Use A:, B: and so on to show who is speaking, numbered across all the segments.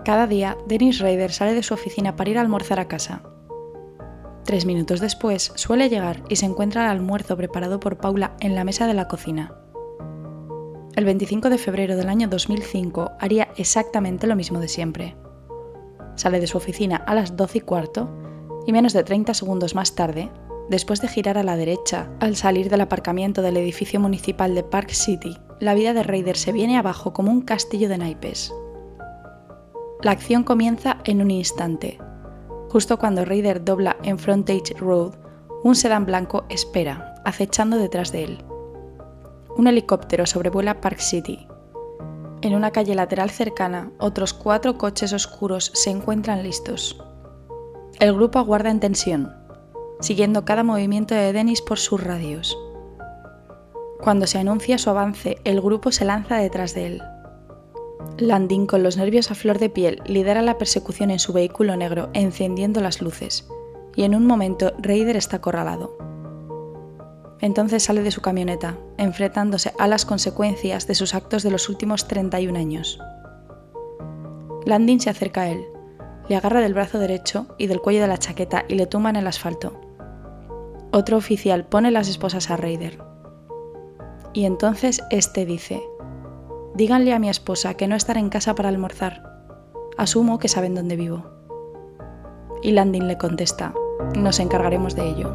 A: Cada día, Dennis Rader sale de su oficina para ir a almorzar a casa. 3 minutos después, suele llegar y se encuentra el almuerzo preparado por Paula en la mesa de la cocina. El 25 de febrero del año 2005 haría exactamente lo mismo de siempre. Sale de su oficina a las 12:15 y menos de 30 segundos más tarde, después de girar a la derecha al salir del aparcamiento del edificio municipal de Park City, la vida de Rader se viene abajo como un castillo de naipes. La acción comienza en un instante. Justo cuando Rader dobla en Frontage Road, un sedán blanco espera, acechando detrás de él. Un helicóptero sobrevuela Park City. En una calle lateral cercana, otros 4 coches oscuros se encuentran listos. El grupo aguarda en tensión, siguiendo cada movimiento de Dennis por sus radios. Cuando se anuncia su avance, el grupo se lanza detrás de él. Landin, con los nervios a flor de piel, lidera la persecución en su vehículo negro, encendiendo las luces, y en un momento Rader está acorralado. Entonces sale de su camioneta, enfrentándose a las consecuencias de sus actos de los últimos 31 años. Landin se acerca a él, le agarra del brazo derecho y del cuello de la chaqueta y le tumba en el asfalto. Otro oficial pone las esposas a Rader. Y entonces este dice: «Díganle a mi esposa que no estaré en casa para almorzar. Asumo que saben dónde vivo». Y Landin le contesta: «Nos encargaremos de ello».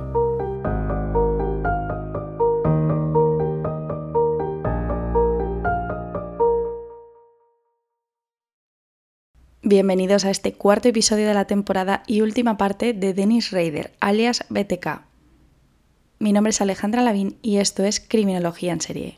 A: Bienvenidos a este 4º episodio de la temporada y última parte de Dennis Rader, alias BTK. Mi nombre es Alejandra Lavín y esto es Criminología en Serie.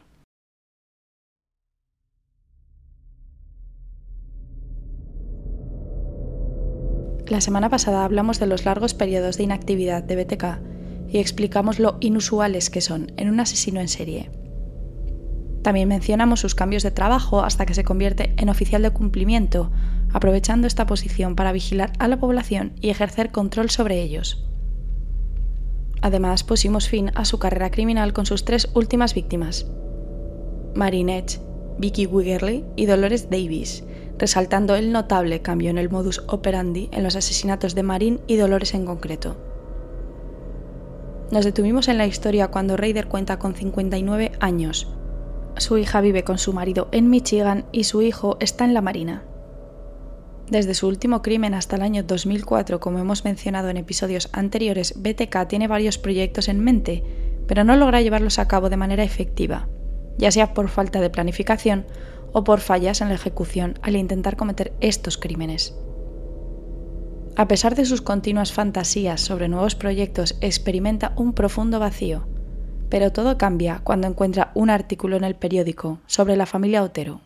A: La semana pasada hablamos de los largos periodos de inactividad de BTK y explicamos lo inusuales que son en un asesino en serie. También mencionamos sus cambios de trabajo hasta que se convierte en oficial de cumplimiento, aprovechando esta posición para vigilar a la población y ejercer control sobre ellos. Además, pusimos fin a su carrera criminal con sus 3 últimas víctimas: Maureen Edge, Vicky Wiggerly y Dolores Davis, resaltando el notable cambio en el modus operandi en los asesinatos de Maureen y Dolores en concreto. Nos detuvimos en la historia cuando Rader cuenta con 59 años. Su hija vive con su marido en Michigan y su hijo está en la Marina. Desde su último crimen hasta el año 2004, como hemos mencionado en episodios anteriores, BTK tiene varios proyectos en mente, pero no logra llevarlos a cabo de manera efectiva, ya sea por falta de planificación o por fallas en la ejecución al intentar cometer estos crímenes. A pesar de sus continuas fantasías sobre nuevos proyectos, experimenta un profundo vacío, pero todo cambia cuando encuentra un artículo en el periódico sobre la familia Otero.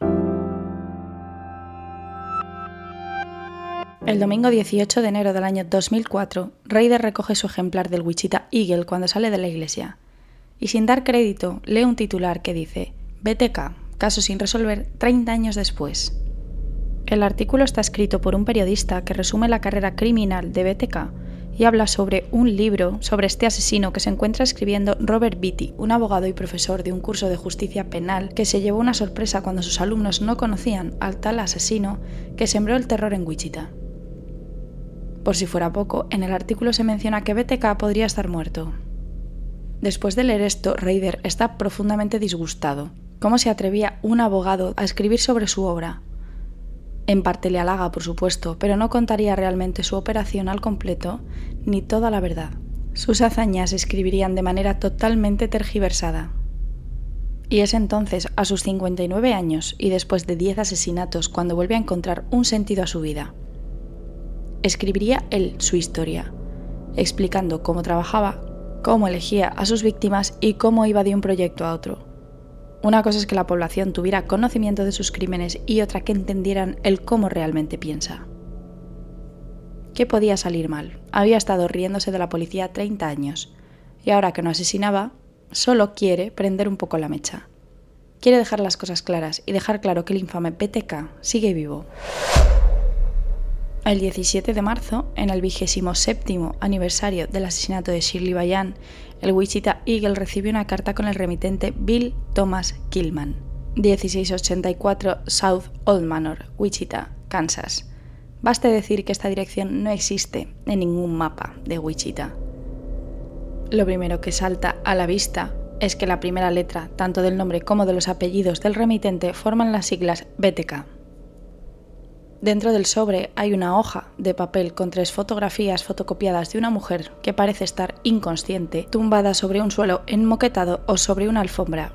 A: El domingo 18 de enero del año 2004, Rader recoge su ejemplar del Wichita Eagle cuando sale de la iglesia, y sin dar crédito lee un titular que dice: BTK, caso sin resolver 30 años después. El artículo está escrito por un periodista que resume la carrera criminal de BTK y habla sobre un libro sobre este asesino que se encuentra escribiendo Robert Beatty, un abogado y profesor de un curso de justicia penal que se llevó una sorpresa cuando sus alumnos no conocían al tal asesino que sembró el terror en Wichita. Por si fuera poco, en el artículo se menciona que BTK podría estar muerto. Después de leer esto, Rader está profundamente disgustado. ¿Cómo se atrevía un abogado a escribir sobre su obra? En parte le halaga, por supuesto, pero no contaría realmente su operación al completo ni toda la verdad. Sus hazañas se escribirían de manera totalmente tergiversada. Y es entonces, a sus 59 años y después de 10 asesinatos, cuando vuelve a encontrar un sentido a su vida. Escribiría él su historia, explicando cómo trabajaba, cómo elegía a sus víctimas y cómo iba de un proyecto a otro. Una cosa es que la población tuviera conocimiento de sus crímenes y otra que entendieran el cómo realmente piensa. ¿Qué podía salir mal? Había estado riéndose de la policía 30 años y ahora que no asesinaba, solo quiere prender un poco la mecha. Quiere dejar las cosas claras y dejar claro que el infame BTK sigue vivo. El 17 de marzo, en el 27º aniversario del asesinato de Shirley Bayan, el Wichita Eagle recibió una carta con el remitente Bill Thomas Killman, 1684 South Old Manor, Wichita, Kansas, Baste decir que esta dirección no existe en ningún mapa de Wichita. Lo primero que salta a la vista es que la primera letra, tanto del nombre como de los apellidos del remitente, forman las siglas BTK. Dentro del sobre hay una hoja de papel con 3 fotografías fotocopiadas de una mujer que parece estar inconsciente, tumbada sobre un suelo enmoquetado o sobre una alfombra.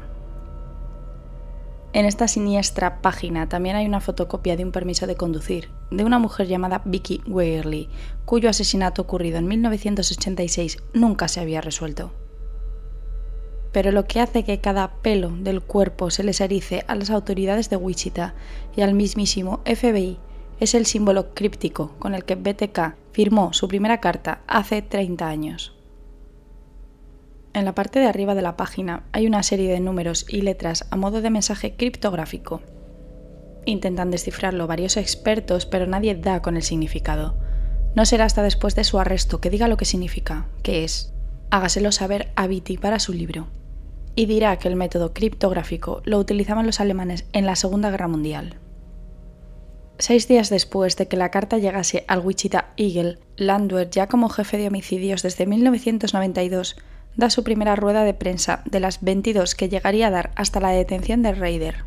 A: En esta siniestra página también hay una fotocopia de un permiso de conducir de una mujer llamada Vicki Wegerle, cuyo asesinato ocurrido en 1986 nunca se había resuelto. Pero lo que hace que cada pelo del cuerpo se les erice a las autoridades de Wichita y al mismísimo FBI es el símbolo críptico con el que BTK firmó su primera carta hace 30 años. En la parte de arriba de la página hay una serie de números y letras a modo de mensaje criptográfico. Intentan descifrarlo varios expertos, pero nadie da con el significado. No será hasta después de su arresto que diga lo que significa, que es: hágaselo saber a Beatty para su libro. Y dirá que el método criptográfico lo utilizaban los alemanes en la Segunda Guerra Mundial. 6 días después de que la carta llegase al Wichita Eagle, Landwehr, ya como jefe de homicidios desde 1992, da su primera rueda de prensa de las 22 que llegaría a dar hasta la detención de Rader.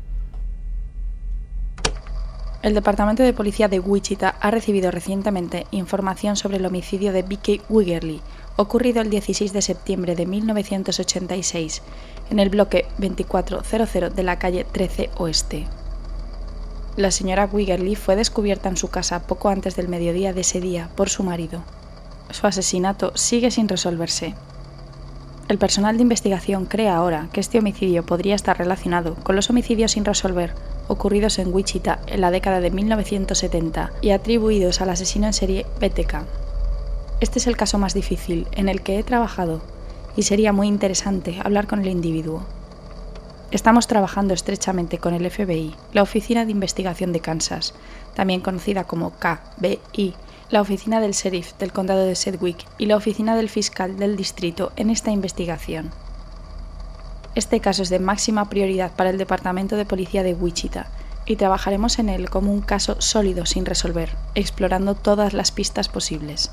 A: El Departamento de Policía de Wichita ha recibido recientemente información sobre el homicidio de Vicki Wegerle, ocurrido el 16 de septiembre de 1986, en el bloque 2400 de la calle 13 Oeste. La señora Wegerle fue descubierta en su casa poco antes del mediodía de ese día por su marido. Su asesinato sigue sin resolverse. El personal de investigación cree ahora que este homicidio podría estar relacionado con los homicidios sin resolver ocurridos en Wichita en la década de 1970 y atribuidos al asesino en serie BTK. Este es el caso más difícil en el que he trabajado y sería muy interesante hablar con el individuo. Estamos trabajando estrechamente con el FBI, la Oficina de Investigación de Kansas, también conocida como KBI, la Oficina del Sheriff del Condado de Sedgwick y la Oficina del Fiscal del Distrito en esta investigación. Este caso es de máxima prioridad para el Departamento de Policía de Wichita y trabajaremos en él como un caso sólido sin resolver, explorando todas las pistas posibles.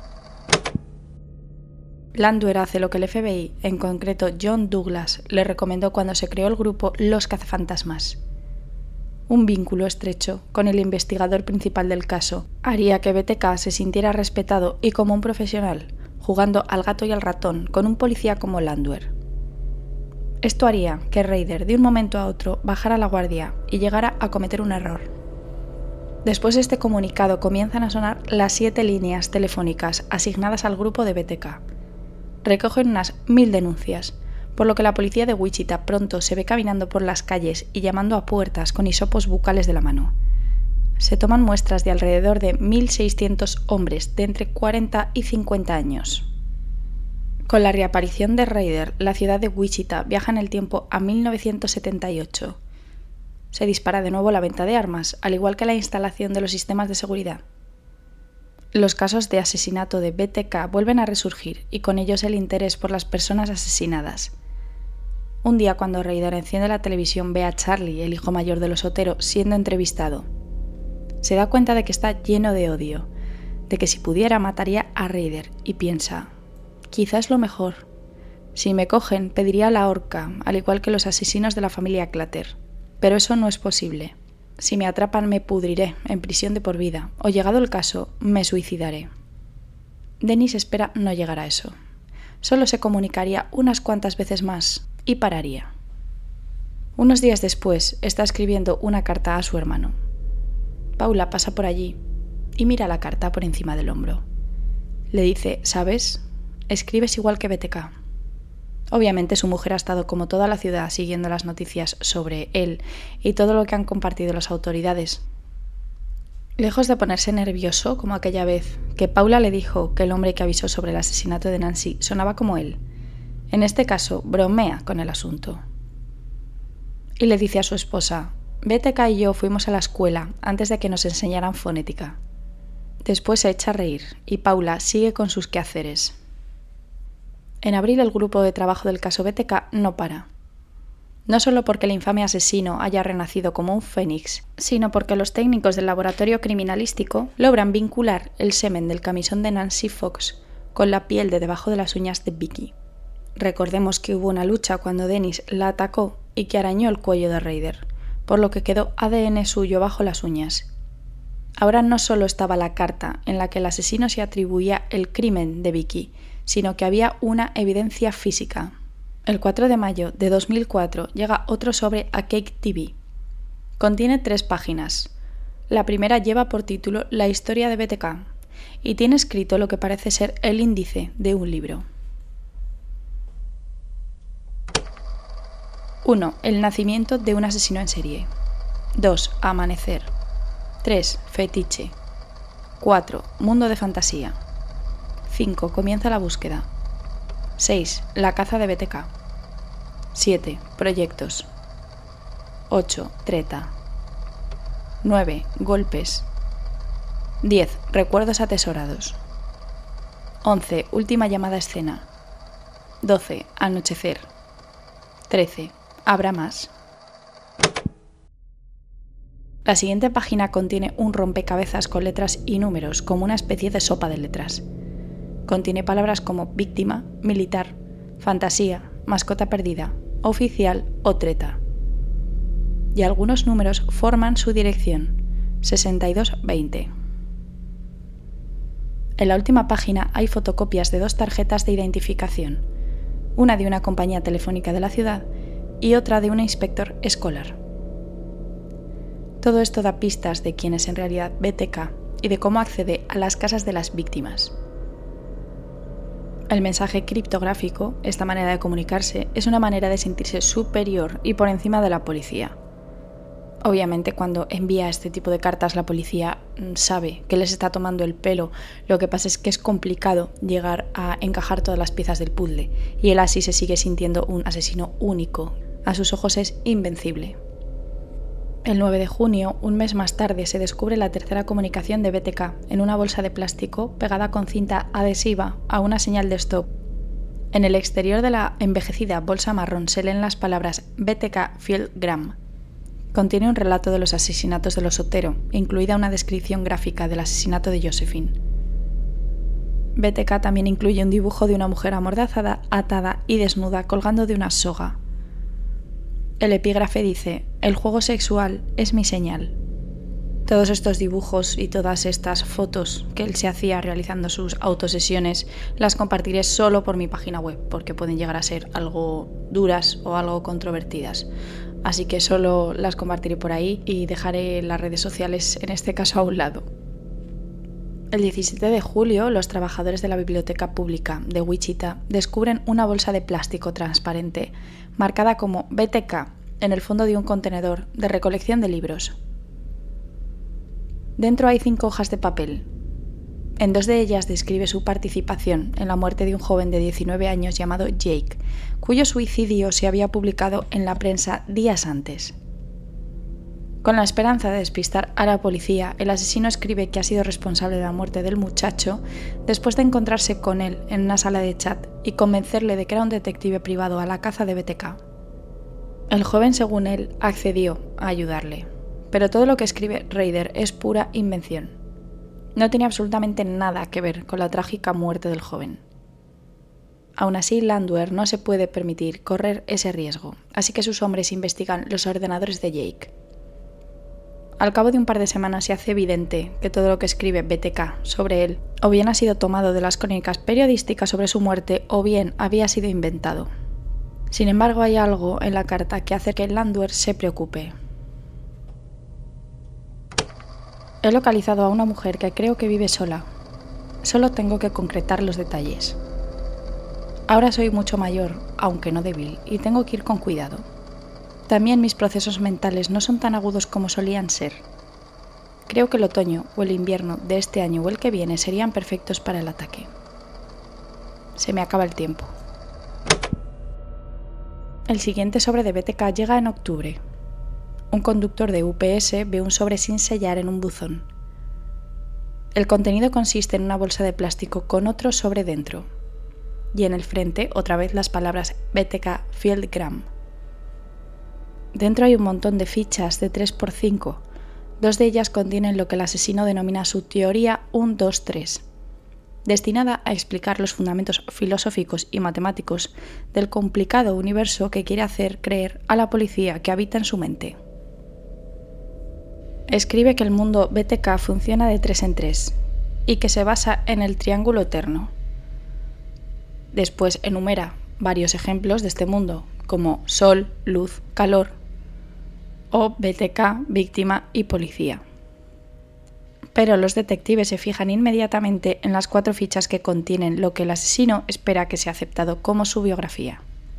A: Landwehr hace lo que el FBI, en concreto John Douglas, le recomendó cuando se creó el grupo Los Cazafantasmas. Un vínculo estrecho con el investigador principal del caso haría que BTK se sintiera respetado y como un profesional, jugando al gato y al ratón con un policía como Landwehr. Esto haría que Rader de un momento a otro bajara la guardia y llegara a cometer un error. Después de este comunicado comienzan a sonar las 7 líneas telefónicas asignadas al grupo de BTK. Recogen unas 1000 denuncias, por lo que la policía de Wichita pronto se ve caminando por las calles y llamando a puertas con hisopos bucales de la mano. Se toman muestras de alrededor de 1.600 hombres de entre 40 y 50 años. Con la reaparición de Rader, la ciudad de Wichita viaja en el tiempo a 1978. Se dispara de nuevo la venta de armas, al igual que la instalación de los sistemas de seguridad. Los casos de asesinato de BTK vuelven a resurgir y con ellos el interés por las personas asesinadas. Un día, cuando Rader enciende la televisión, ve a Charlie, el hijo mayor de los Otero, siendo entrevistado. Se da cuenta de que está lleno de odio, de que si pudiera mataría a Rader y piensa: quizá es lo mejor. Si me cogen, pediría la horca, al igual que los asesinos de la familia Clutter. Pero eso no es posible. Si me atrapan me pudriré en prisión de por vida, o llegado el caso, me suicidaré. Dennis espera no llegar a eso. Solo se comunicaría unas cuantas veces más y pararía. Unos días después está escribiendo una carta a su hermano. Paula pasa por allí y mira la carta por encima del hombro. Le dice: ¿sabes? Escribes igual que BTK. Obviamente su mujer ha estado como toda la ciudad siguiendo las noticias sobre él y todo lo que han compartido las autoridades. Lejos de ponerse nervioso como aquella vez que Paula le dijo que el hombre que avisó sobre el asesinato de Nancy sonaba como él, en este caso bromea con el asunto. Y le dice a su esposa: BTK y yo fuimos a la escuela antes de que nos enseñaran fonética. Después se echa a reír y Paula sigue con sus quehaceres. En abril el grupo de trabajo del caso BTK no para. No solo porque el infame asesino haya renacido como un fénix, sino porque los técnicos del laboratorio criminalístico logran vincular el semen del camisón de Nancy Fox con la piel de debajo de las uñas de Vicky. Recordemos que hubo una lucha cuando Dennis la atacó y que arañó el cuello de Ryder, por lo que quedó ADN suyo bajo las uñas. Ahora no solo estaba la carta en la que el asesino se atribuía el crimen de Vicky, sino que había una evidencia física. El 4 de mayo de 2004 llega otro sobre a Cake TV. Contiene 3 páginas. La primera lleva por título La historia de BTK y tiene escrito lo que parece ser el índice de un libro. 1. El nacimiento de un asesino en serie. 2. Amanecer. 3. Fetiche. 4. Mundo de fantasía. 5. Comienza la búsqueda. 6. La caza de BTK. 7. Proyectos. 8. Treta. 9. Golpes. 10. Recuerdos atesorados. 11. Última llamada a escena. 12. Anochecer. 13. ¿Habrá más? La siguiente página contiene un rompecabezas con letras y números, como una especie de sopa de letras. Contiene palabras como víctima, militar, fantasía, mascota perdida, oficial o treta. Y algunos números forman su dirección, 6220. En la última página hay fotocopias de 2 tarjetas de identificación, una de una compañía telefónica de la ciudad y otra de un inspector escolar. Todo esto da pistas de quién es en realidad BTK y de cómo accede a las casas de las víctimas. El mensaje criptográfico, esta manera de comunicarse, es una manera de sentirse superior y por encima de la policía. Obviamente, cuando envía este tipo de cartas, la policía sabe que les está tomando el pelo. Lo que pasa es que es complicado llegar a encajar todas las piezas del puzzle, y él así se sigue sintiendo un asesino único. A sus ojos es invencible. El 9 de junio, un mes más tarde, se descubre la tercera comunicación de BTK en una bolsa de plástico pegada con cinta adhesiva a una señal de stop. En el exterior de la envejecida bolsa marrón se leen las palabras BTK Fieldgram. Contiene un relato de los asesinatos de los Otero, incluida una descripción gráfica del asesinato de Josephine. BTK también incluye un dibujo de una mujer amordazada, atada y desnuda colgando de una soga. El epígrafe dice: "El juego sexual es mi señal". Todos estos dibujos y todas estas fotos que él se hacía realizando sus autosesiones las compartiré solo por mi página web, porque pueden llegar a ser algo duras o algo controvertidas. Así que solo las compartiré por ahí y dejaré las redes sociales, en este caso, a un lado. El 17 de julio, los trabajadores de la Biblioteca Pública de Wichita descubren una bolsa de plástico transparente marcada como BTK en el fondo de un contenedor de recolección de libros. Dentro hay 5 hojas de papel. En 2 de ellas describe su participación en la muerte de un joven de 19 años llamado Jake, cuyo suicidio se había publicado en la prensa días antes. Con la esperanza de despistar a la policía, el asesino escribe que ha sido responsable de la muerte del muchacho después de encontrarse con él en una sala de chat y convencerle de que era un detective privado a la caza de BTK. El joven, según él, accedió a ayudarle, pero todo lo que escribe Ryder es pura invención. No tiene absolutamente nada que ver con la trágica muerte del joven. Aún así, Landwehr no se puede permitir correr ese riesgo, así que sus hombres investigan los ordenadores de Jake. Al cabo de un par de semanas se hace evidente que todo lo que escribe BTK sobre él o bien ha sido tomado de las crónicas periodísticas sobre su muerte o bien había sido inventado. Sin embargo, hay algo en la carta que hace que Landwehr se preocupe. He localizado a una mujer que creo que vive sola. Solo tengo que concretar los detalles. Ahora soy mucho mayor, aunque no débil, y tengo que ir con cuidado. También mis procesos mentales no son tan agudos como solían ser. Creo que el otoño o el invierno de este año o el que viene serían perfectos para el ataque. Se me acaba el tiempo. El siguiente sobre de BTK llega en octubre. Un conductor de UPS ve un sobre sin sellar en un buzón. El contenido consiste en una bolsa de plástico con otro sobre dentro. Y en el frente, otra vez las palabras BTK Fieldgram. Dentro hay un montón de fichas de 3×5. 2 de ellas contienen lo que el asesino denomina su teoría 1-2-3, destinada a explicar los fundamentos filosóficos y matemáticos del complicado universo que quiere hacer creer a la policía que habita en su mente. Escribe que el mundo BTK funciona de 3 en 3 y que se basa en el triángulo eterno. Después enumera varios ejemplos de este mundo, como sol, luz, calor, o BTK, víctima y policía. Pero los detectives se fijan inmediatamente en las 4 fichas que contienen lo que el asesino espera que sea aceptado como su biografía.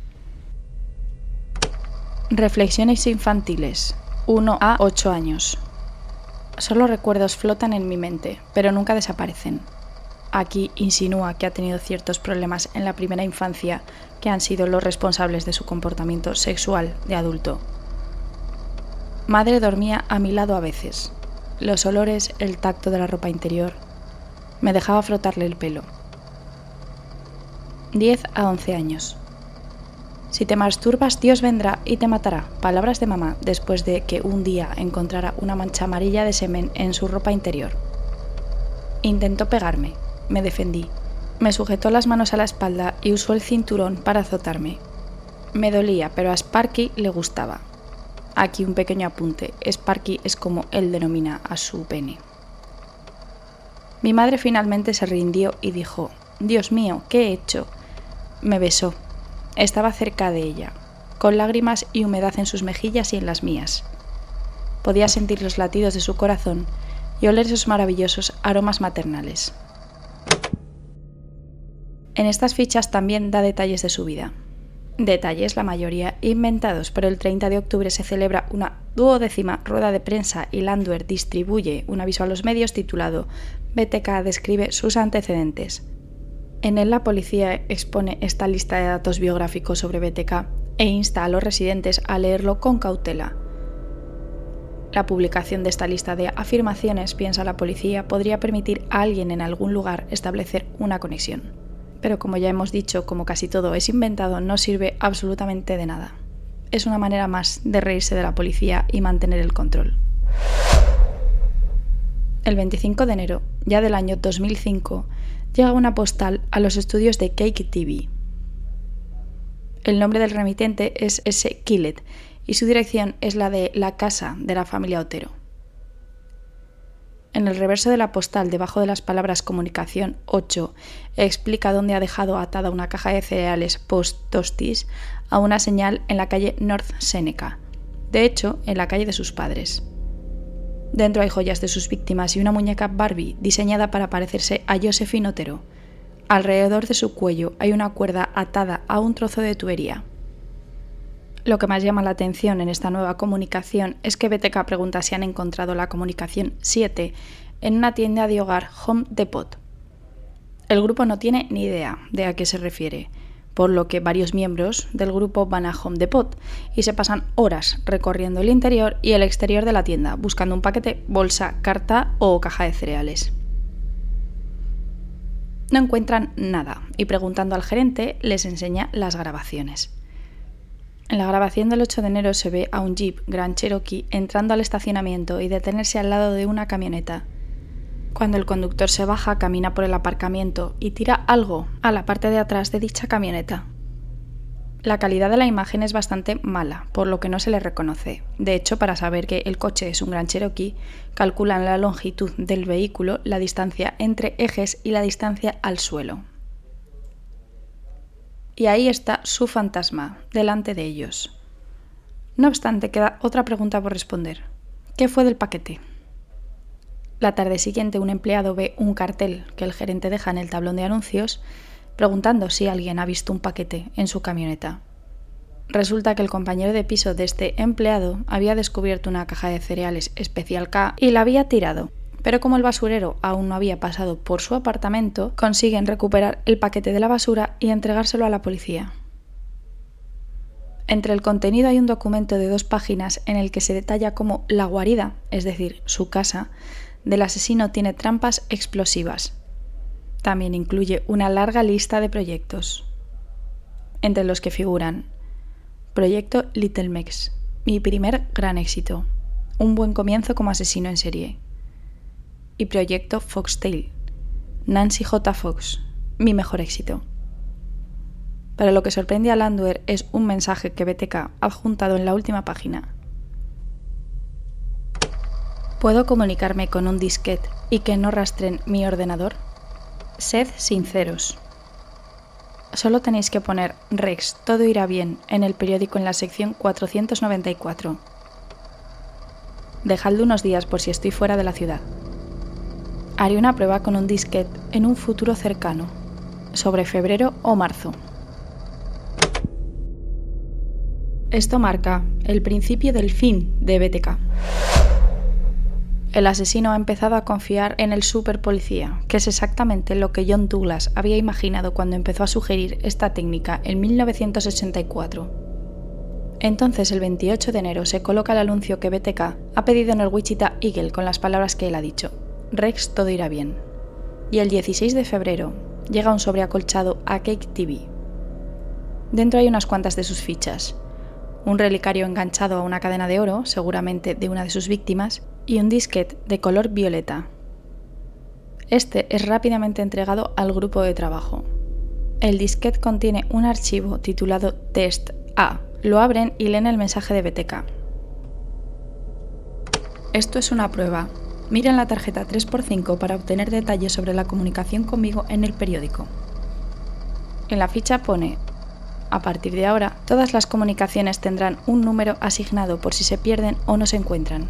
A: Reflexiones infantiles, 1 a 8 años. Solo recuerdos flotan en mi mente, pero nunca desaparecen. Aquí insinúa que ha tenido ciertos problemas en la primera infancia que han sido los responsables de su comportamiento sexual de adulto. Madre dormía a mi lado a veces. Los olores, el tacto de la ropa interior. Me dejaba frotarle el pelo. 10 a 11 años. Si te masturbas, Dios vendrá y te matará. Palabras de mamá después de que un día encontrara una mancha amarilla de semen en su ropa interior. Intentó pegarme. Me defendí. Me sujetó las manos a la espalda y usó el cinturón para azotarme. Me dolía, pero a Sparky le gustaba. Aquí un pequeño apunte. Sparky es como él denomina a su pene. Mi madre finalmente se rindió y dijo: «Dios mío, ¿qué he hecho?». Me besó. Estaba cerca de ella, con lágrimas y humedad en sus mejillas y en las mías. Podía sentir los latidos de su corazón y oler esos maravillosos aromas maternales. En estas fichas también da detalles de su vida. Detalles, la mayoría inventados, pero el 30 de octubre se celebra una 12ª rueda de prensa y Landwehr distribuye un aviso a los medios titulado «BTK describe sus antecedentes». En él la policía expone esta lista de datos biográficos sobre BTK e insta a los residentes a leerlo con cautela. La publicación de esta lista de afirmaciones, piensa la policía, podría permitir a alguien en algún lugar establecer una conexión. Pero como ya hemos dicho, como casi todo es inventado, no sirve absolutamente de nada. Es una manera más de reírse de la policía y mantener el control. El 25 de enero, ya del año 2005, llega una postal a los estudios de Cake TV. El nombre del remitente es S. Killet y su dirección es la de la casa de la familia Otero. En el reverso de la postal, debajo de las palabras Comunicación 8, explica dónde ha dejado atada una caja de cereales post-tostis a una señal en la calle North Seneca, de hecho, en la calle de sus padres. Dentro hay joyas de sus víctimas y una muñeca Barbie diseñada para parecerse a Josephine Otero. Alrededor de su cuello hay una cuerda atada a un trozo de tubería. Lo que más llama la atención en esta nueva comunicación es que BTK pregunta si han encontrado la comunicación 7 en una tienda de hogar Home Depot. El grupo no tiene ni idea de a qué se refiere, por lo que varios miembros del grupo van a Home Depot y se pasan horas recorriendo el interior y el exterior de la tienda, buscando un paquete, bolsa, carta o caja de cereales. No encuentran nada y preguntando al gerente les enseña las grabaciones. En la grabación del 8 de enero se ve a un Jeep Grand Cherokee entrando al estacionamiento y detenerse al lado de una camioneta. Cuando el conductor se baja, camina por el aparcamiento y tira algo a la parte de atrás de dicha camioneta. La calidad de la imagen es bastante mala, por lo que no se le reconoce. De hecho, para saber que el coche es un Grand Cherokee, calculan la longitud del vehículo, la distancia entre ejes y la distancia al suelo. Y ahí está su fantasma, delante de ellos. No obstante, queda otra pregunta por responder. ¿Qué fue del paquete? La tarde siguiente, un empleado ve un cartel que el gerente deja en el tablón de anuncios, preguntando si alguien ha visto un paquete en su camioneta. Resulta que el compañero de piso de este empleado había descubierto una caja de cereales Especial K y la había tirado. Pero como el basurero aún no había pasado por su apartamento, consiguen recuperar el paquete de la basura y entregárselo a la policía. Entre el contenido hay un documento de 2 páginas en el que se detalla cómo la guarida, es decir, su casa, del asesino tiene trampas explosivas. También incluye una larga lista de proyectos, entre los que figuran Proyecto Little Mex, mi primer gran éxito. Un buen comienzo como asesino en serie. Y Proyecto Foxtail. Nancy J. Fox, mi mejor éxito. Pero lo que sorprende a Landwehr es un mensaje que BTK ha adjuntado en la última página. ¿Puedo comunicarme con un disquete y que no rastren mi ordenador? Sed sinceros. Solo tenéis que poner Rex, todo irá bien en el periódico en la sección 494. Dejadle unos días por si estoy fuera de la ciudad. Haré una prueba con un disquete en un futuro cercano, sobre febrero o marzo. Esto marca el principio del fin de BTK. El asesino ha empezado a confiar en el superpolicía, que es exactamente lo que John Douglas había imaginado cuando empezó a sugerir esta técnica en 1984. Entonces, el 28 de enero se coloca el anuncio que BTK ha pedido en el Wichita Eagle con las palabras que él ha dicho: Rex, todo irá bien. Y el 16 de febrero llega un sobre acolchado a Cake TV. Dentro hay unas cuantas de sus fichas: un relicario enganchado a una cadena de oro, seguramente de una de sus víctimas, y un disquete de color violeta. Este es rápidamente entregado al grupo de trabajo. El disquete contiene un archivo titulado Test A. Lo abren y leen el mensaje de BTK. Esto es una prueba. Miren la tarjeta 3x5 para obtener detalles sobre la comunicación conmigo en el periódico. En la ficha pone: a partir de ahora, todas las comunicaciones tendrán un número asignado por si se pierden o no se encuentran.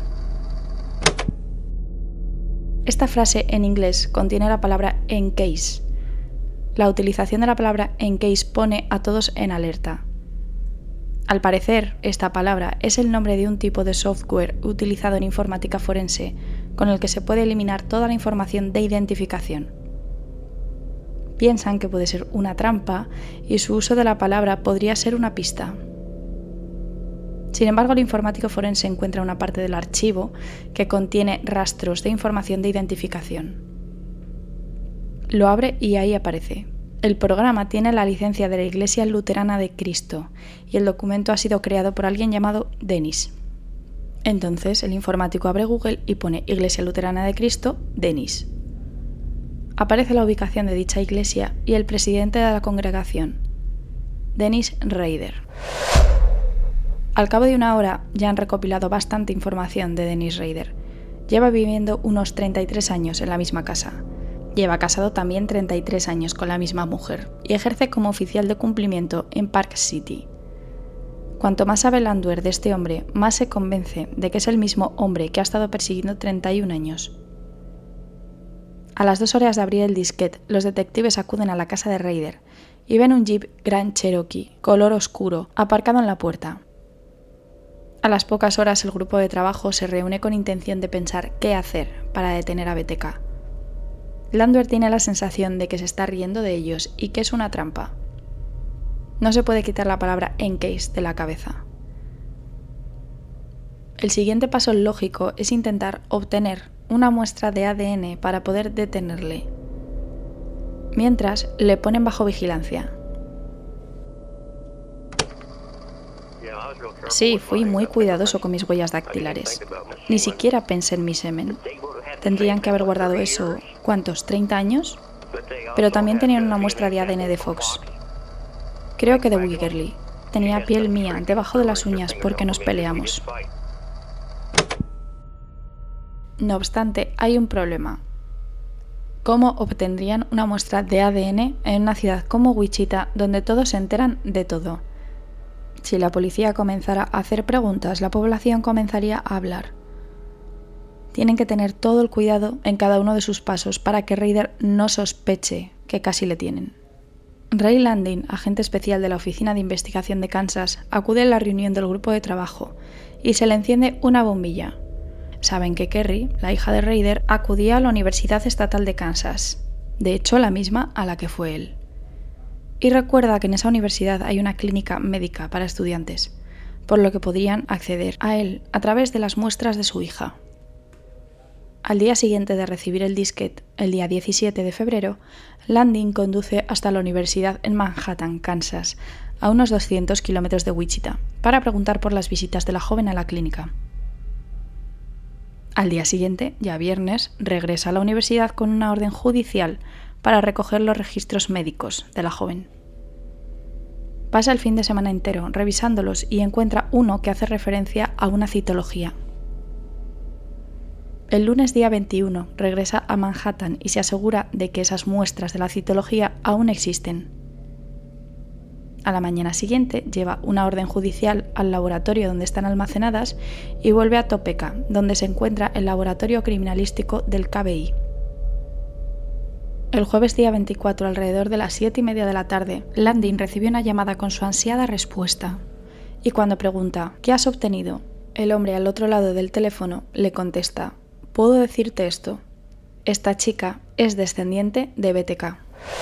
A: Esta frase en inglés contiene la palabra "in case". La utilización de la palabra "in case" pone a todos en alerta. Al parecer, esta palabra es el nombre de un tipo de software utilizado en informática forense con el que se puede eliminar toda la información de identificación. Piensan que puede ser una trampa y su uso de la palabra podría ser una pista. Sin embargo, el informático forense encuentra una parte del archivo que contiene rastros de información de identificación. Lo abre y ahí aparece: el programa tiene la licencia de la Iglesia Luterana de Cristo y el documento ha sido creado por alguien llamado Dennis. Entonces, el informático abre Google y pone Iglesia Luterana de Cristo, Dennis. Aparece la ubicación de dicha iglesia y el presidente de la congregación, Dennis Rader. Al cabo de una hora ya han recopilado bastante información de Dennis Rader. Lleva viviendo unos 33 años en la misma casa. Lleva casado también 33 años con la misma mujer y ejerce como oficial de cumplimiento en Park City. Cuanto más sabe Landwehr de este hombre, más se convence de que es el mismo hombre que ha estado persiguiendo 31 años. A las 2 horas de abrir el disquete, los detectives acuden a la casa de Rader y ven un Jeep Grand Cherokee, color oscuro, aparcado en la puerta. A las pocas horas el grupo de trabajo se reúne con intención de pensar qué hacer para detener a BTK. Landwehr tiene la sensación de que se está riendo de ellos y que es una trampa. No se puede quitar la palabra "in case" de la cabeza. El siguiente paso lógico es intentar obtener una muestra de ADN para poder detenerle. Mientras, le ponen bajo vigilancia. Sí, fui muy cuidadoso con mis huellas dactilares. Ni siquiera pensé en mi semen. Tendrían que haber guardado eso, ¿cuántos? ¿30 años? Pero también tenían una muestra de ADN de Fox. Creo que de Wiggerly. Tenía piel mía debajo de las uñas porque nos peleamos. No obstante, hay un problema. ¿Cómo obtendrían una muestra de ADN en una ciudad como Wichita donde todos se enteran de todo? Si la policía comenzara a hacer preguntas, la población comenzaría a hablar. Tienen que tener todo el cuidado en cada uno de sus pasos para que Rader no sospeche que casi le tienen. Ray Landing, agente especial de la Oficina de Investigación de Kansas, acude a la reunión del grupo de trabajo y se le enciende una bombilla. Saben que Kerry, la hija de Rader, acudía a la Universidad Estatal de Kansas, de hecho la misma a la que fue él. Y recuerda que en esa universidad hay una clínica médica para estudiantes, por lo que podrían acceder a él a través de las muestras de su hija. Al día siguiente de recibir el disquete, el día 17 de febrero, Landing conduce hasta la universidad en Manhattan, Kansas, a unos 200 kilómetros de Wichita, para preguntar por las visitas de la joven a la clínica. Al día siguiente, ya viernes, regresa a la universidad con una orden judicial para recoger los registros médicos de la joven. Pasa el fin de semana entero revisándolos y encuentra uno que hace referencia a una citología. El lunes día 21 regresa a Manhattan y se asegura de que esas muestras de la citología aún existen. A la mañana siguiente lleva una orden judicial al laboratorio donde están almacenadas y vuelve a Topeka, donde se encuentra el laboratorio criminalístico del KBI. El jueves día 24, alrededor de las 7:30 de la tarde, Landing recibe una llamada con su ansiada respuesta. Y cuando pregunta ¿qué has obtenido?, el hombre al otro lado del teléfono le contesta: ¿puedo decirte esto? Esta chica es descendiente de BTK.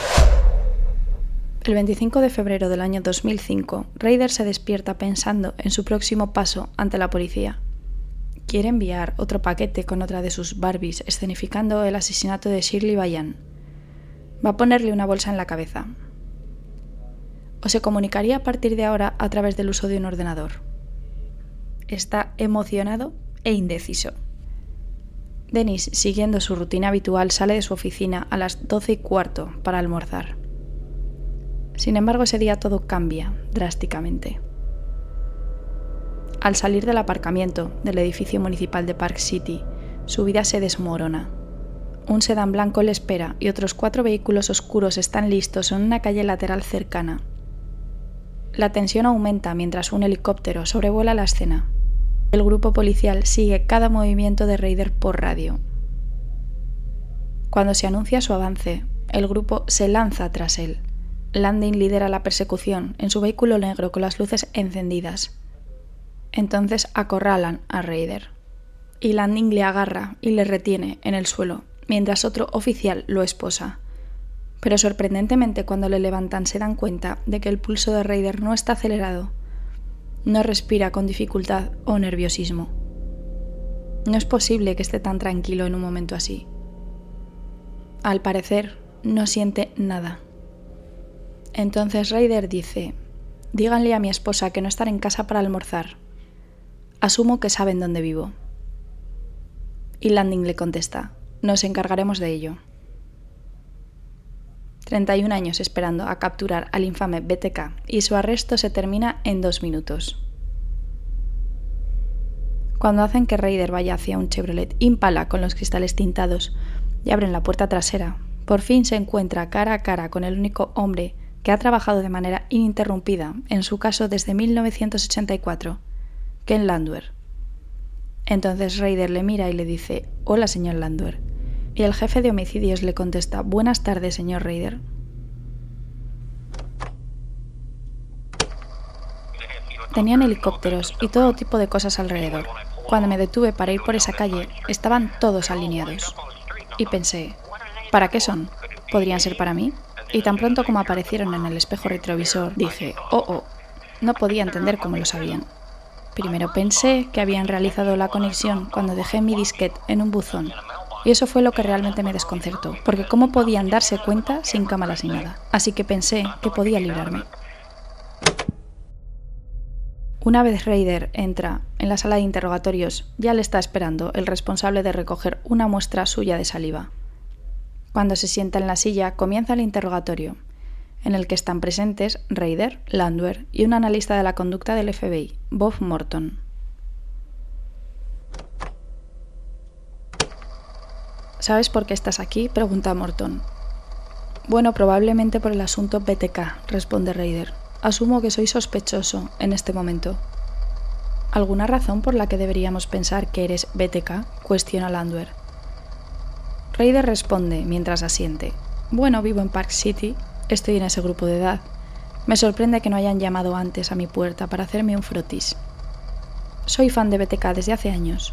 A: El 25 de febrero del año 2005, Ryder se despierta pensando en su próximo paso ante la policía. Quiere enviar otro paquete con otra de sus Barbies escenificando el asesinato de Shirley Bayan. Va a ponerle una bolsa en la cabeza. O se comunicaría a partir de ahora a través del uso de un ordenador. Está emocionado e indeciso. Dennis, siguiendo su rutina habitual, sale de su oficina a las 12:15 para almorzar. Sin embargo, ese día todo cambia drásticamente. Al salir del aparcamiento del edificio municipal de Park City, su vida se desmorona. Un sedán blanco le espera y otros 4 vehículos oscuros están listos en una calle lateral cercana. La tensión aumenta mientras un helicóptero sobrevuela la escena. El grupo policial sigue cada movimiento de Ryder por radio. Cuando se anuncia su avance, el grupo se lanza tras él. Landing lidera la persecución en su vehículo negro con las luces encendidas. Entonces acorralan a Ryder. Y Landing le agarra y le retiene en el suelo, mientras otro oficial lo esposa. Pero sorprendentemente, cuando le levantan se dan cuenta de que el pulso de Ryder no está acelerado. No respira con dificultad o nerviosismo. No es posible que esté tan tranquilo en un momento así. Al parecer, no siente nada. Entonces Ryder dice: díganle a mi esposa que no estaré en casa para almorzar. Asumo que saben dónde vivo. Y Landing le contesta: nos encargaremos de ello. 31 años esperando a capturar al infame BTK y su arresto se termina en 2 minutos. Cuando hacen que Ryder vaya hacia un Chevrolet Impala con los cristales tintados y abren la puerta trasera, por fin se encuentra cara a cara con el único hombre que ha trabajado de manera ininterrumpida en su caso desde 1984, Ken Landwehr. Entonces Ryder le mira y le dice: hola, señor Landwehr. Y el jefe de homicidios le contesta: buenas tardes, señor Ryder. Tenían helicópteros y todo tipo de cosas alrededor. Cuando me detuve para ir por esa calle, estaban todos alineados. Y pensé: ¿para qué son? ¿Podrían ser para mí? Y tan pronto como aparecieron en el espejo retrovisor, dije: oh, no podía entender cómo lo sabían. Primero pensé que habían realizado la conexión cuando dejé mi disquete en un buzón. Y eso fue lo que realmente me desconcertó, porque ¿cómo podían darse cuenta sin cámaras ni nada? Así que pensé que podía librarme. Una vez Ryder entra en la sala de interrogatorios, ya le está esperando el responsable de recoger una muestra suya de saliva. Cuando se sienta en la silla, comienza el interrogatorio, en el que están presentes Ryder, Landwehr y un analista de la conducta del FBI, Bob Morton. ¿Sabes por qué estás aquí?, pregunta Morton. Bueno, probablemente por el asunto BTK, responde Ryder. Asumo que soy sospechoso en este momento. ¿Alguna razón por la que deberíamos pensar que eres BTK?, cuestiona Landwehr. Ryder responde mientras asiente. Bueno, vivo en Park City, estoy en ese grupo de edad. Me sorprende que no hayan llamado antes a mi puerta para hacerme un frotis. Soy fan de BTK desde hace años.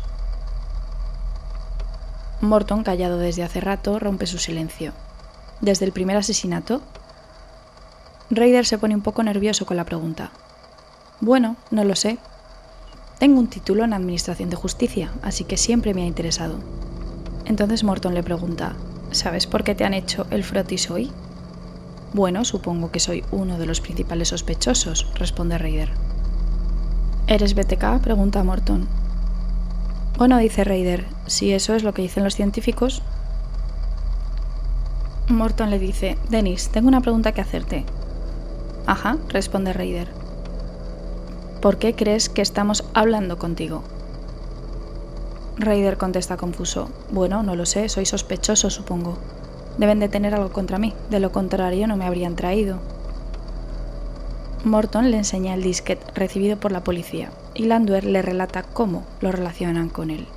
A: Morton, callado desde hace rato, rompe su silencio. ¿Desde el primer asesinato? Ryder se pone un poco nervioso con la pregunta. Bueno, no lo sé. Tengo un título en Administración de Justicia, así que siempre me ha interesado. Entonces Morton le pregunta: ¿sabes por qué te han hecho el frotis hoy? Bueno, supongo que soy uno de los principales sospechosos, responde Ryder. ¿Eres BTK?, pregunta Morton. Bueno, dice Ryder, si eso es lo que dicen los científicos. Morton le dice: Dennis, tengo una pregunta que hacerte. Ajá, responde Ryder. ¿Por qué crees que estamos hablando contigo? Ryder contesta confuso: bueno, no lo sé, soy sospechoso, supongo. Deben de tener algo contra mí, de lo contrario no me habrían traído. Morton le enseña el disquete recibido por la policía y Landwehr le relata cómo lo relacionan con él.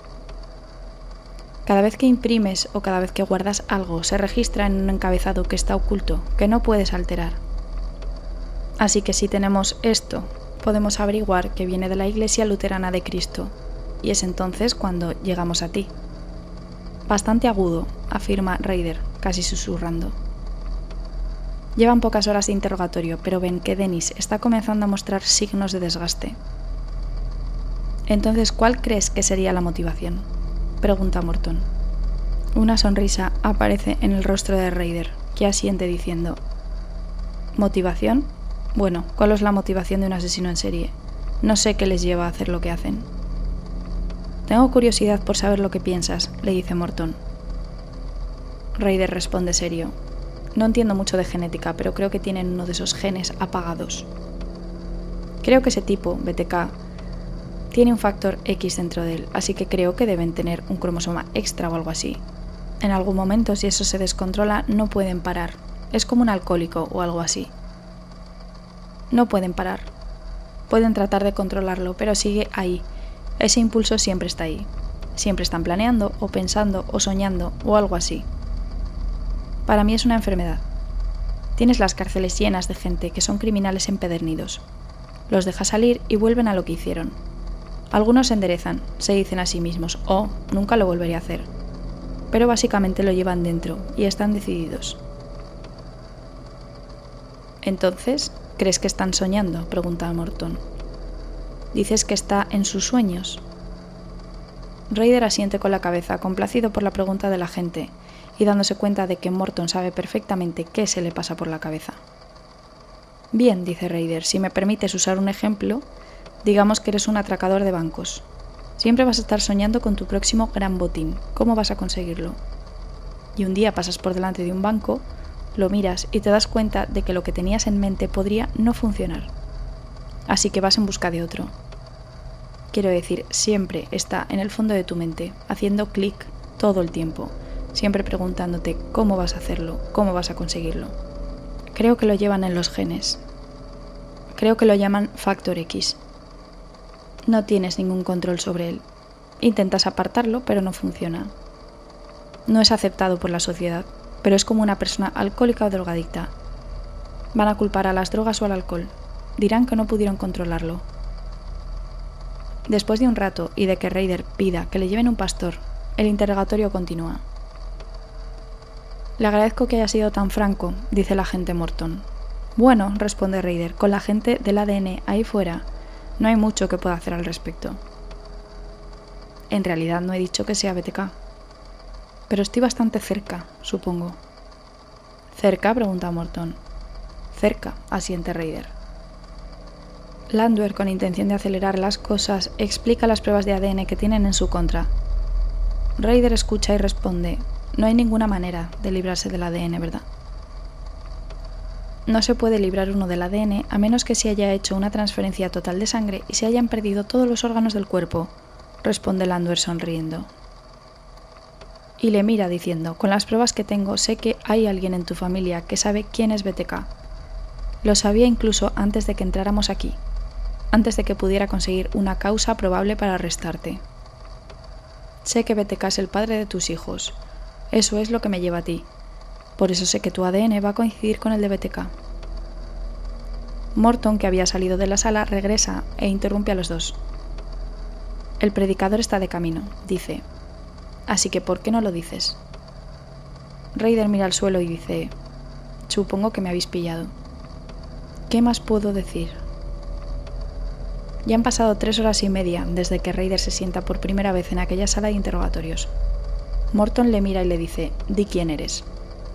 A: Cada vez que imprimes o cada vez que guardas algo se registra en un encabezado que está oculto, que no puedes alterar. Así que si tenemos esto, podemos averiguar que viene de la Iglesia Luterana de Cristo, y es entonces cuando llegamos a ti. Bastante agudo, afirma Ryder, casi susurrando. Llevan pocas horas de interrogatorio, pero ven que Dennis está comenzando a mostrar signos de desgaste. Entonces, ¿cuál crees que sería la motivación?, pregunta Morton. Una sonrisa aparece en el rostro de Ryder, que asiente diciendo: ¿motivación? Bueno, ¿cuál es la motivación de un asesino en serie? No sé qué les lleva a hacer lo que hacen. Tengo curiosidad por saber lo que piensas, le dice Morton. Ryder responde serio: no entiendo mucho de genética, pero creo que tienen uno de esos genes apagados. Creo que ese tipo, BTK, tiene un factor X dentro de él, así que creo que deben tener un cromosoma extra o algo así. En algún momento, si eso se descontrola, no pueden parar. Es como un alcohólico o algo así. No pueden parar. Pueden tratar de controlarlo, pero sigue ahí. Ese impulso siempre está ahí. Siempre están planeando, o pensando, o soñando, o algo así. Para mí es una enfermedad. Tienes las cárceles llenas de gente que son criminales empedernidos. Los dejas salir y vuelven a lo que hicieron. Algunos se enderezan, se dicen a sí mismos: oh, nunca lo volveré a hacer. Pero básicamente lo llevan dentro y están decididos. Entonces, ¿crees que están soñando?, pregunta Morton. ¿Dices que está en sus sueños? Ryder asiente con la cabeza, complacido por la pregunta de la gente y dándose cuenta de que Morton sabe perfectamente qué se le pasa por la cabeza. Bien, dice Ryder, si me permites usar un ejemplo, digamos que eres un atracador de bancos. Siempre vas a estar soñando con tu próximo gran botín. ¿Cómo vas a conseguirlo? Y un día pasas por delante de un banco, lo miras y te das cuenta de que lo que tenías en mente podría no funcionar. Así que vas en busca de otro. Quiero decir, siempre está en el fondo de tu mente, haciendo clic todo el tiempo, siempre preguntándote cómo vas a hacerlo, cómo vas a conseguirlo. Creo que lo llevan en los genes. Creo que lo llaman Factor X. No tienes ningún control sobre él. Intentas apartarlo, pero no funciona. No es aceptado por la sociedad, pero es como una persona alcohólica o drogadicta. Van a culpar a las drogas o al alcohol. Dirán que no pudieron controlarlo. Después de un rato y de que Ryder pida que le lleven un pastor, el interrogatorio continúa. Le agradezco que haya sido tan franco, dice el agente Morton. Bueno, responde Ryder, con la gente del ADN ahí fuera, no hay mucho que pueda hacer al respecto. En realidad no he dicho que sea BTK. Pero estoy bastante cerca, supongo. ¿Cerca?, pregunta Morton. Cerca, asiente Ryder. Landwehr, con intención de acelerar las cosas, explica las pruebas de ADN que tienen en su contra. Ryder escucha y responde: no hay ninguna manera de librarse del ADN, ¿verdad? No se puede librar uno del ADN a menos que se haya hecho una transferencia total de sangre y se hayan perdido todos los órganos del cuerpo, responde Landwehr sonriendo. Y le mira diciendo: con las pruebas que tengo sé que hay alguien en tu familia que sabe quién es BTK. Lo sabía incluso antes de que entráramos aquí, antes de que pudiera conseguir una causa probable para arrestarte. Sé que BTK es el padre de tus hijos. Eso es lo que me lleva a ti. Por eso sé que tu ADN va a coincidir con el de BTK. Morton, que había salido de la sala, regresa e interrumpe a los dos. El predicador está de camino, dice. Así que ¿por qué no lo dices? Ryder mira al suelo y dice: supongo que me habéis pillado. ¿Qué más puedo decir? Ya han pasado 3 horas y media desde que Ryder se sienta por primera vez en aquella sala de interrogatorios. Morton le mira y le dice: «Di quién eres».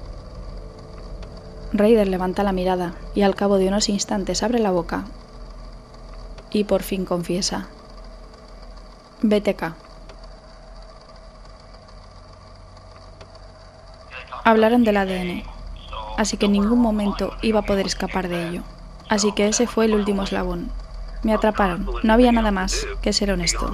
A: Ryder levanta la mirada y al cabo de unos instantes abre la boca y por fin confiesa: «BTK». Hablaron del ADN, así que en ningún momento iba a poder escapar de ello. Así que ese fue el último eslabón. Me atraparon, no había nada más que ser honesto.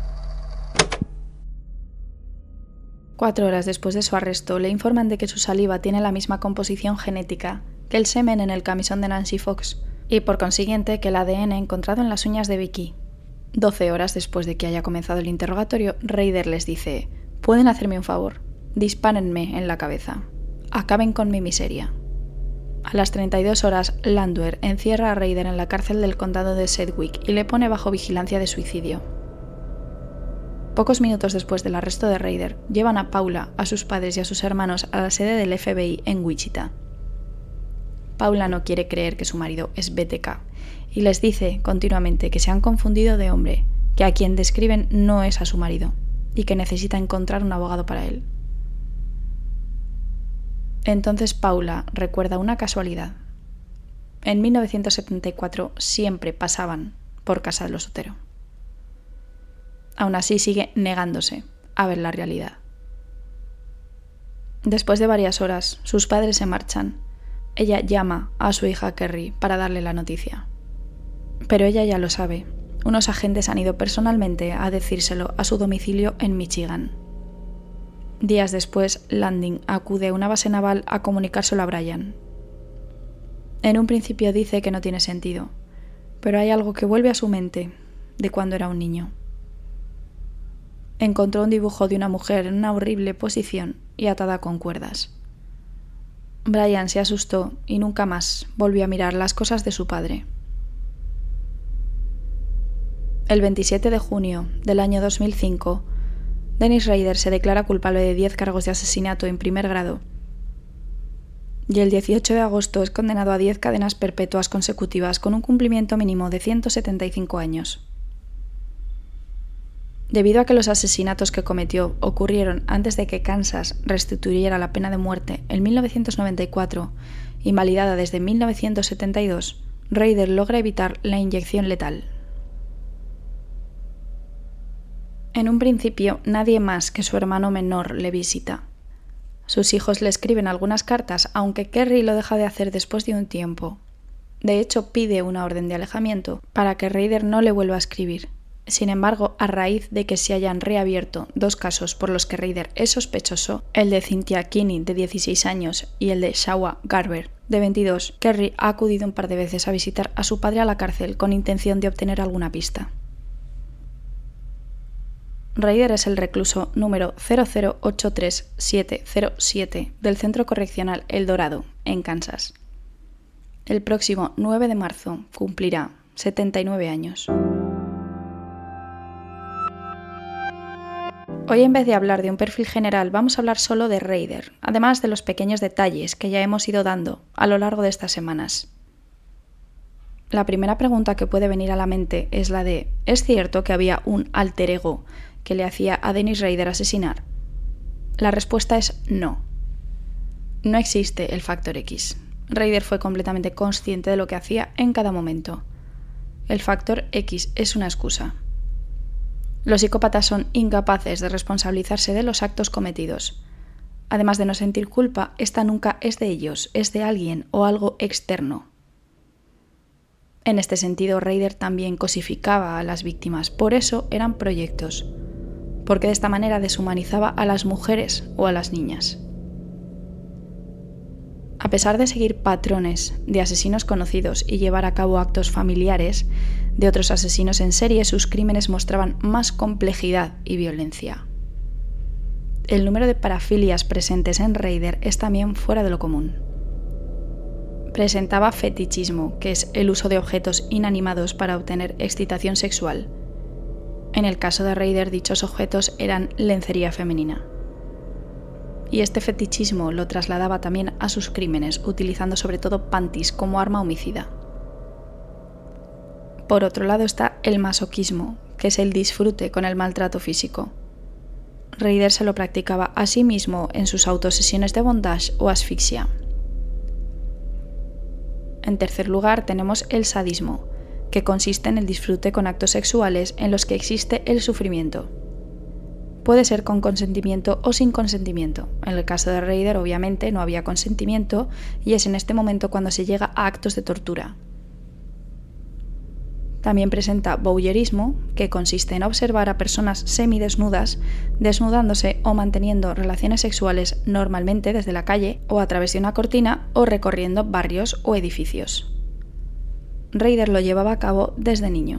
A: 4 horas después de su arresto, le informan de que su saliva tiene la misma composición genética que el semen en el camisón de Nancy Fox, y por consiguiente que el ADN encontrado en las uñas de Vicky. 12 horas después de que haya comenzado el interrogatorio, Ryder les dice: «Pueden hacerme un favor, dispárenme en la cabeza. Acaben con mi miseria». A las 32 horas, Landwehr encierra a Ryder en la cárcel del condado de Sedgwick y le pone bajo vigilancia de suicidio. Pocos minutos después del arresto de Ryder, llevan a Paula, a sus padres y a sus hermanos a la sede del FBI en Wichita. Paula no quiere creer que su marido es BTK y les dice continuamente que se han confundido de hombre, que a quien describen no es a su marido y que necesita encontrar un abogado para él. Entonces Paula recuerda una casualidad. En 1974 siempre pasaban por casa de los Otero. Aún así sigue negándose a ver la realidad. Después de varias horas, sus padres se marchan. Ella llama a su hija Kerry para darle la noticia. Pero ella ya lo sabe. Unos agentes han ido personalmente a decírselo a su domicilio en Michigan. Días después, Landing acude a una base naval a comunicárselo a Brian. En un principio dice que no tiene sentido, pero hay algo que vuelve a su mente de cuando era un niño. Encontró un dibujo de una mujer en una horrible posición y atada con cuerdas. Brian se asustó y nunca más volvió a mirar las cosas de su padre. El 27 de junio del año 2005, Dennis Ryder se declara culpable de 10 cargos de asesinato en primer grado y el 18 de agosto es condenado a 10 cadenas perpetuas consecutivas con un cumplimiento mínimo de 175 años. Debido a que los asesinatos que cometió ocurrieron antes de que Kansas restituyera la pena de muerte en 1994, invalidada desde 1972, Ryder logra evitar la inyección letal. En un principio, nadie más que su hermano menor le visita. Sus hijos le escriben algunas cartas, aunque Kerry lo deja de hacer después de un tiempo. De hecho, pide una orden de alejamiento para que Ryder no le vuelva a escribir. Sin embargo, a raíz de que se hayan reabierto 2 casos por los que Ryder es sospechoso, el de Cynthia Kinney, de 16 años, y el de Shawa Garber, de 22, Kerry ha acudido un par de veces a visitar a su padre a la cárcel con intención de obtener alguna pista. Ryder es el recluso número 0083707 del Centro Correccional El Dorado, en Kansas. El próximo 9 de marzo cumplirá 79 años. Hoy, en vez de hablar de un perfil general, vamos a hablar solo de Ryder, además de los pequeños detalles que ya hemos ido dando a lo largo de estas semanas. La primera pregunta que puede venir a la mente es la de: ¿es cierto que había un alter ego que le hacía a Dennis Ryder asesinar? La respuesta es no. No existe el factor X. Ryder fue completamente consciente de lo que hacía en cada momento. El factor X es una excusa. Los psicópatas son incapaces de responsabilizarse de los actos cometidos. Además de no sentir culpa, esta nunca es de ellos, es de alguien o algo externo. En este sentido, Ryder también cosificaba a las víctimas, por eso eran proyectos, porque de esta manera deshumanizaba a las mujeres o a las niñas. A pesar de seguir patrones de asesinos conocidos y llevar a cabo actos familiares de otros asesinos en serie, sus crímenes mostraban más complejidad y violencia. El número de parafilias presentes en Ryder es también fuera de lo común. Presentaba fetichismo, que es el uso de objetos inanimados para obtener excitación sexual. En el caso de Ryder, dichos objetos eran lencería femenina. Y este fetichismo lo trasladaba también a sus crímenes, utilizando sobre todo panties como arma homicida. Por otro lado está el masoquismo, que es el disfrute con el maltrato físico. Reider se lo practicaba a sí mismo en sus autosesiones de bondage o asfixia. En tercer lugar, tenemos el sadismo, que consiste en el disfrute con actos sexuales en los que existe el sufrimiento. Puede ser con consentimiento o sin consentimiento. En el caso de Reider, obviamente, no había consentimiento y es en este momento cuando se llega a actos de tortura. También presenta voyeurismo, que consiste en observar a personas semidesnudas, desnudándose o manteniendo relaciones sexuales normalmente desde la calle o a través de una cortina o recorriendo barrios o edificios. Reider lo llevaba a cabo desde niño.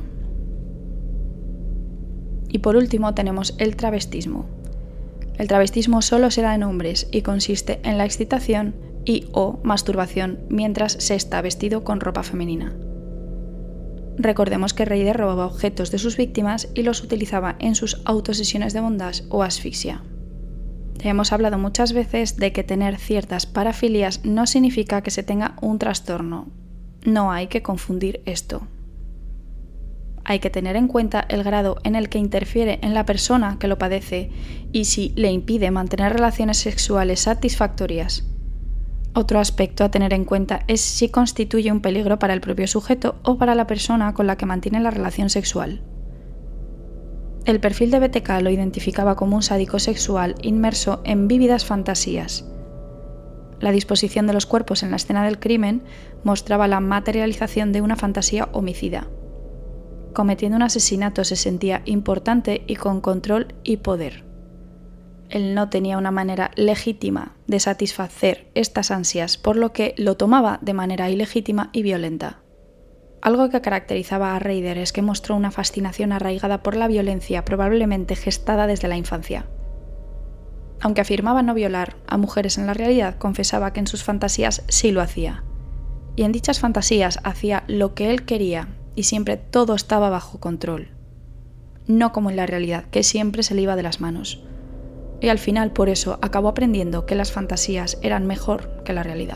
A: Y por último tenemos el travestismo. El travestismo solo se da en hombres y consiste en la excitación y o masturbación mientras se está vestido con ropa femenina. Recordemos que Reider robaba objetos de sus víctimas y los utilizaba en sus autosesiones de bondage o asfixia. Ya hemos hablado muchas veces de que tener ciertas parafilias no significa que se tenga un trastorno. No hay que confundir esto. Hay que tener en cuenta el grado en el que interfiere en la persona que lo padece y si le impide mantener relaciones sexuales satisfactorias. Otro aspecto a tener en cuenta es si constituye un peligro para el propio sujeto o para la persona con la que mantiene la relación sexual. El perfil de BTK lo identificaba como un sádico sexual inmerso en vívidas fantasías. La disposición de los cuerpos en la escena del crimen mostraba la materialización de una fantasía homicida. Cometiendo un asesinato se sentía importante y con control y poder. Él no tenía una manera legítima de satisfacer estas ansias, por lo que lo tomaba de manera ilegítima y violenta. Algo que caracterizaba a Reider es que mostró una fascinación arraigada por la violencia, probablemente gestada desde la infancia. Aunque afirmaba no violar a mujeres en la realidad, confesaba que en sus fantasías sí lo hacía. Y en dichas fantasías hacía lo que él quería y siempre todo estaba bajo control. No como en la realidad, que siempre se le iba de las manos. Y al final, por eso, acabó aprendiendo que las fantasías eran mejor que la realidad.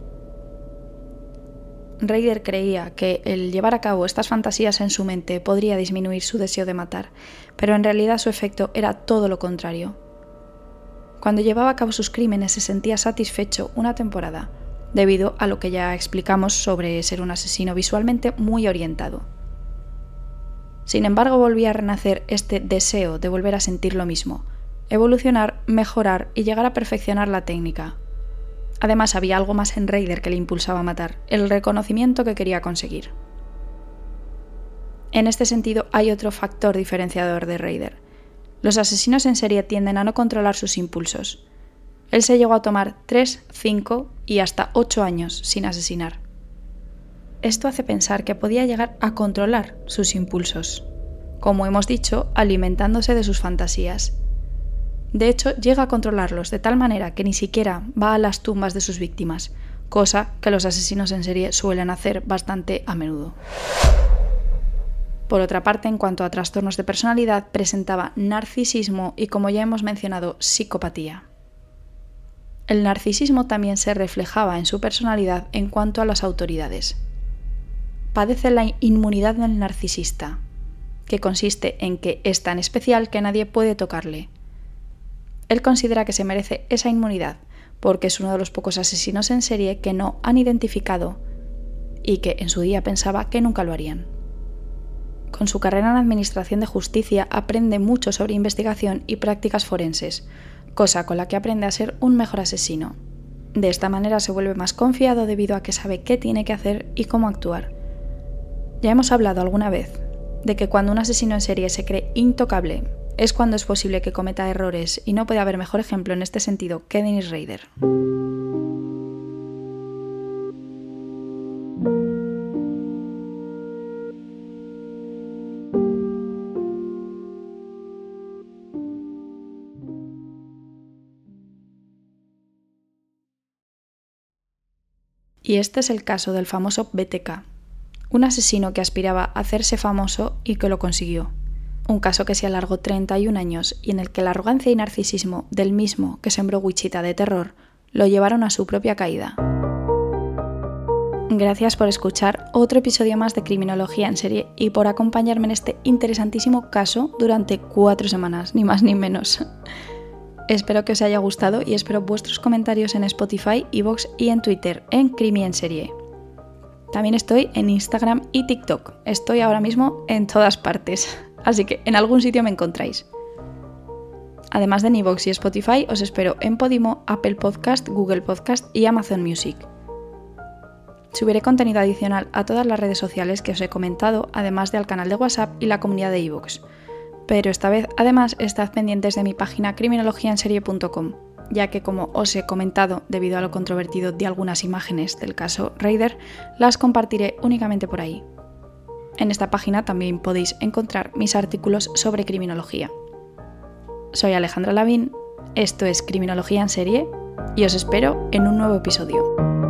A: Reider creía que el llevar a cabo estas fantasías en su mente podría disminuir su deseo de matar, pero en realidad su efecto era todo lo contrario. Cuando llevaba a cabo sus crímenes se sentía satisfecho una temporada, debido a lo que ya explicamos sobre ser un asesino visualmente muy orientado. Sin embargo, volvía a renacer este deseo de volver a sentir lo mismo, evolucionar, mejorar y llegar a perfeccionar la técnica. Además, había algo más en Reider que le impulsaba a matar, el reconocimiento que quería conseguir. En este sentido, hay otro factor diferenciador de Reider. Los asesinos en serie tienden a no controlar sus impulsos. Él se llegó a tomar 3, 5 y hasta 8 años sin asesinar. Esto hace pensar que podía llegar a controlar sus impulsos, como hemos dicho, alimentándose de sus fantasías. De hecho, llega a controlarlos de tal manera que ni siquiera va a las tumbas de sus víctimas, cosa que los asesinos en serie suelen hacer bastante a menudo. Por otra parte, en cuanto a trastornos de personalidad, presentaba narcisismo y, como ya hemos mencionado, psicopatía. El narcisismo también se reflejaba en su personalidad en cuanto a las autoridades. Padece la inmunidad del narcisista, que consiste en que es tan especial que nadie puede tocarle. Él considera que se merece esa inmunidad porque es uno de los pocos asesinos en serie que no han identificado y que en su día pensaba que nunca lo harían. Con su carrera en Administración de Justicia aprende mucho sobre investigación y prácticas forenses, cosa con la que aprende a ser un mejor asesino. De esta manera se vuelve más confiado debido a que sabe qué tiene que hacer y cómo actuar. Ya hemos hablado alguna vez de que cuando un asesino en serie se cree intocable, es cuando es posible que cometa errores y no puede haber mejor ejemplo en este sentido que Dennis Reider. Y este es el caso del famoso BTK, un asesino que aspiraba a hacerse famoso y que lo consiguió. Un caso que se alargó 31 años y en el que la arrogancia y narcisismo del mismo que sembró Wichita de terror lo llevaron a su propia caída. Gracias por escuchar otro episodio más de Criminología en Serie y por acompañarme en este interesantísimo caso durante 4 semanas, ni más ni menos. Espero que os haya gustado y espero vuestros comentarios en Spotify, iVoox y en Twitter, en Crimi en Serie. También estoy en Instagram y TikTok. Estoy ahora mismo en todas partes, así que en algún sitio me encontráis. Además de iVoox y Spotify, os espero en Podimo, Apple Podcast, Google Podcast y Amazon Music. Subiré contenido adicional a todas las redes sociales que os he comentado, además del canal de WhatsApp y la comunidad de iVoox. Pero esta vez, además, estad pendientes de mi página criminologiaenserie.com, ya que, como os he comentado, debido a lo controvertido de algunas imágenes del caso Raider, las compartiré únicamente por ahí. En esta página también podéis encontrar mis artículos sobre criminología. Soy Alejandra Lavín, esto es Criminología en Serie, y os espero en un nuevo episodio.